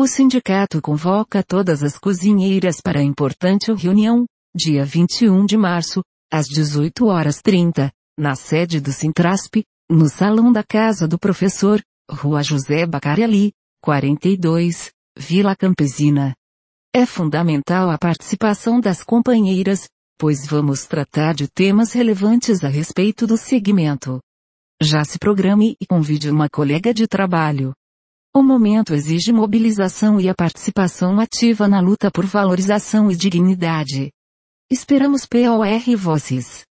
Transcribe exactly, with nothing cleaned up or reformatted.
O sindicato convoca todas as cozinheiras para a importante reunião, dia vinte e um de março, às dezoito horas e trinta, na sede do Sintrasp, no Salão da Casa do Professor, Rua José Bacarelli, quarenta e dois, Vila Campesina. É fundamental a participação das companheiras, pois vamos tratar de temas relevantes a respeito do segmento. Já se programe e convide uma colega de trabalho. O momento exige mobilização e a participação ativa na luta por valorização e dignidade. Esperamos por vocês.